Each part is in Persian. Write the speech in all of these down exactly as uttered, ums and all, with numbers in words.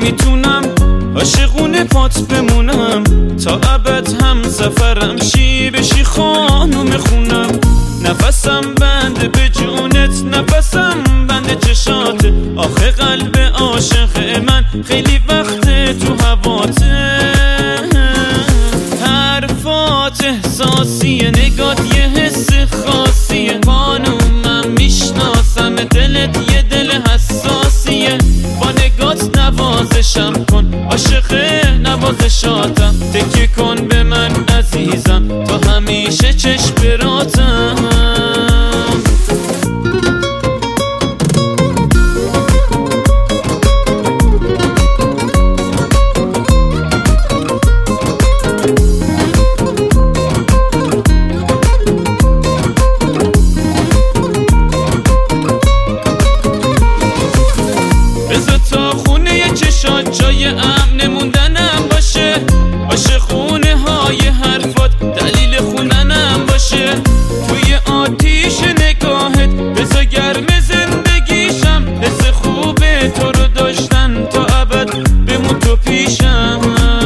میتونم عاشقونه پات بمونم، تا ابد هم سفرم شی بشی خانوم خونم. نفسم بنده به جونت، نفسم بنده چشاته، آخه قلب عاشق من خیلی وقت تو هواته. حرفات احساسیه، نگات یه حس خاصیه، خانومم میشناسم دلت یه دل حساسیه. با نگات نوازشم کن، عاشق نوازشاتم، تکیه کن به من عزیزم، تا همیشه چشم براتم. جای امن موندنم باشه، عاشق خونه های حرفات دلیل خوندنم باشه. توی آتیش نگاهت بذار گرم زندگیشم، حس خوبه تو رو داشتن تا ابد بمون تو پیشم.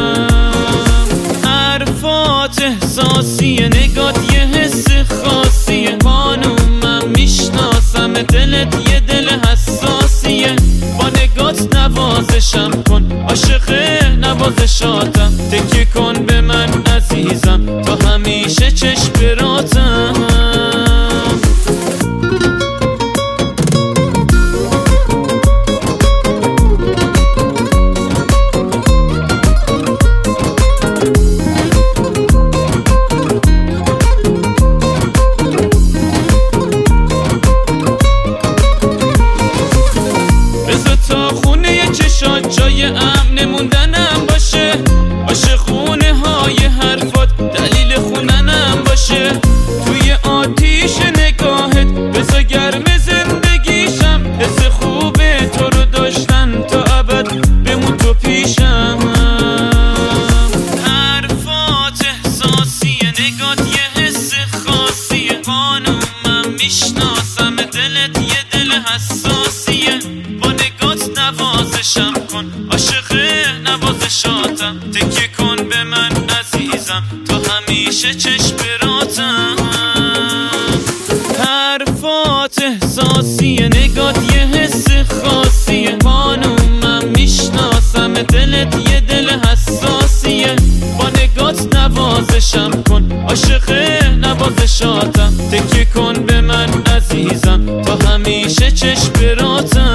حرفات احساسیه، نگات یه حس خاصیه، خانومم میشناسم دلت یه دل حساسیه. با نگات نوازشم کن، عاشق نوازشاتم، تکیه کن به من عزیزم، تا همیشه چشم براتم. جای امن موندنم باشه، عاشق خونه های حرفات دلیل خوندنم باشه. توی آتیش نگاهت بذار گرم زندگیشم، حس خوبه تو رو داشتن تا ابد بمون تو پیشم. حرفات احساسیه، نگات یه حس خاصیه، خانومم میشناسم دلت یه دل حساسیه. با نگات نوازشم کن، عاشق نوازشاتم، تکیه کن به من عزیزم، تا همیشه چشم براتم. حرفات احساسیه، نگات یه حس خاصیه، خانومم میشناسم دلت یه دل حساسیه. با نگات نوازشم کن، عاشق نوازشاتم، تکیه کن به من عزیزم، تا همیشه چشم براتم.